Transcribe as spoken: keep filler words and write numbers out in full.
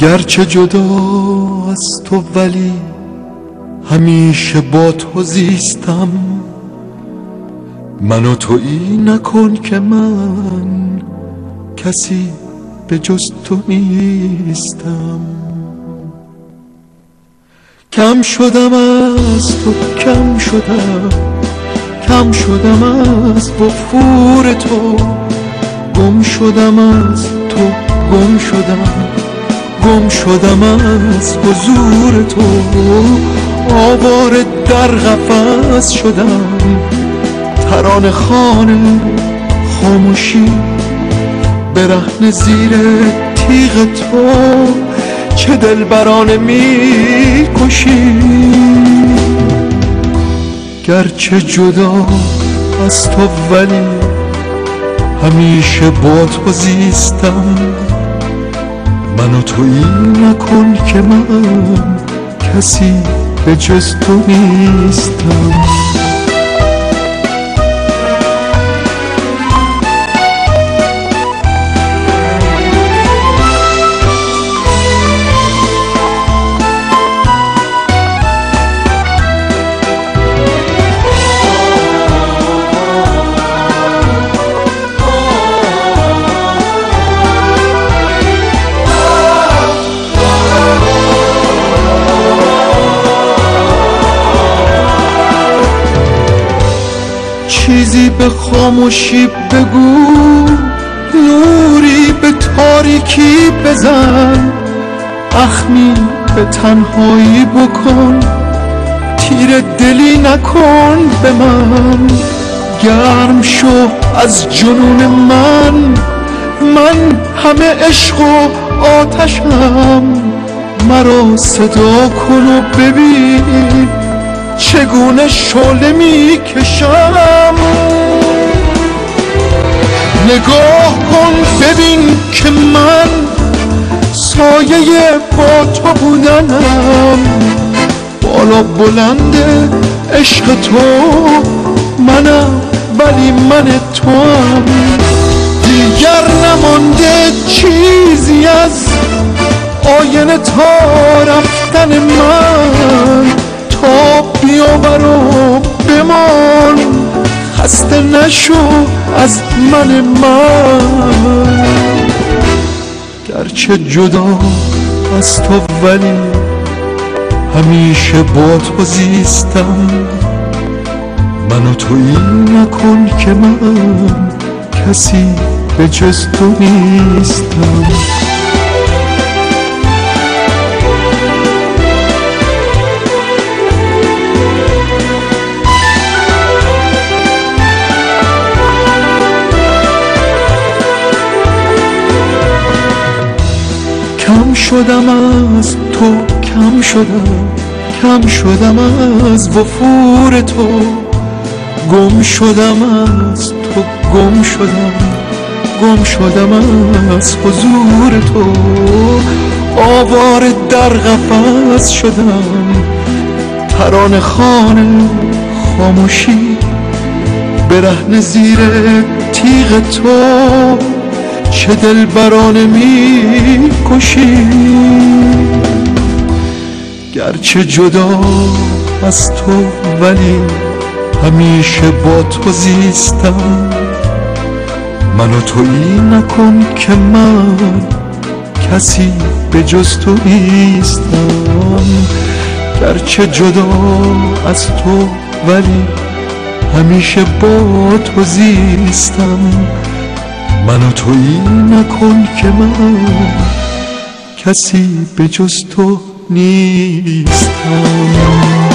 گرچه جدا از تو ولی همیشه با تو زیستم. من و تویی نکن که من کسی به جز تو نیستم. کم شدم از تو، کم شدم، کم شدم از وفور تو، گم شدم از تو، گم شدم، گم شدم از حضور تو. آواره در قفس شدم، ترانه خوان خاموشی، برهنه زیر تیغ تو. چه دلبرانه می کشی، گرچه جدا از تو ولی همیشه با تو زیستم. من و تویی نکن که من کسی به جز تو نیستم. چیزی به خاموشی بگو، نوری به تاریکی بزن، اخمی به تنهایی بکن، تیر دلی نکن به من. گرم شو از جنون من، من همه عشق و آتشم. مرا صدا کن و ببین چگونه شعله می کشم. نگاه کن ببین که من سایه با تو بودنم. بالا بلند عشق تو منم، ولی من توام. دیگر نمانده چیزی از آینه تا رفتن من. تا بیاور و بمان، خسته نشو از من من. گرچه جدا از تو ولی همیشه با تو زیستم. من و تویی نکن که من کسی به جز تو نیستم. کم شدم از تو، کم شدم، کم شدم از وفور تو. گم شدم از تو، گم شدم، گم شدم از حضور تو. آواره در قفس شدم، ترانه خوان خاموشی، برهنه زیر تیغ تو. چه دلبرانه می کشی، گرچه جدا از تو ولی همیشه با تو زیستم. من و تویی نکن که من کسی به جز تو نیستم. گرچه جدا از تو ولی همیشه با تو زیستم. من و تویی نکن که من کسی به جز تو نیستم.